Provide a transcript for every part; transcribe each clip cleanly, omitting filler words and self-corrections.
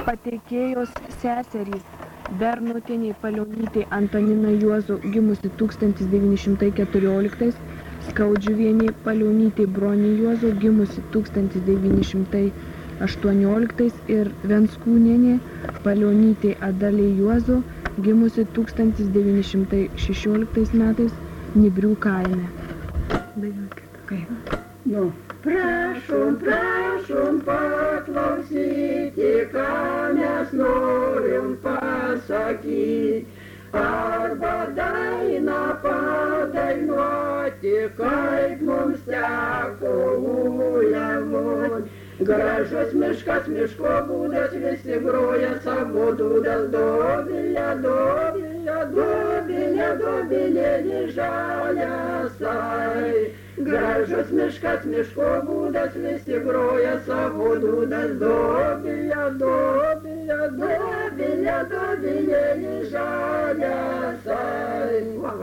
Pateikėjos seserys Bernotienė Palionytė Antanina Juozo gimusi 1914, Skaudžiuvienė Palionytė Bronė Juozo gimusi 1918 ir Venskūnienė Palionytė Adalė Juozo gimusi 1916 metais Nibrių kaime. Prašom, prašom paklausyti, ką mes norim pasakyti, arba dainą padainuoti, kaip mums teko uliavot. Gražus miškas, miško būdas, visi groja savo dūdas, dobilė, dobilė, dobilė, dobilėlį žaliasai. Gražus miškas, miško būdas, visi groja savo dūdas, dobilė, dobilė, dobilė, dobilėlį žaliasai.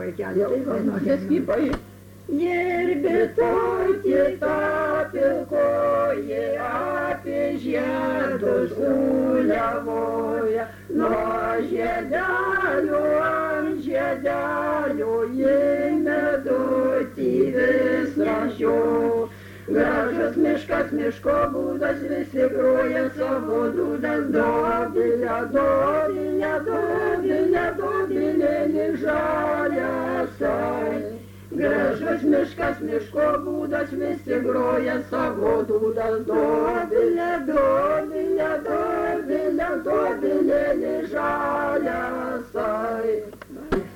Gerbė tokį tą pilkoji apie žiedus uliavoja, nuo žiedelių ant žiedelių įmeduoti vis rašiau. Gražus miškas, miško būdas, visi groja savo dūdas, dobilė, dobilė, dobilė, dobilėlį žaliasai. Gražus miškas, miško būdas, visi groja savo dūdas, dobilė, dobilė, dobilė, dobilėlį žaliasai.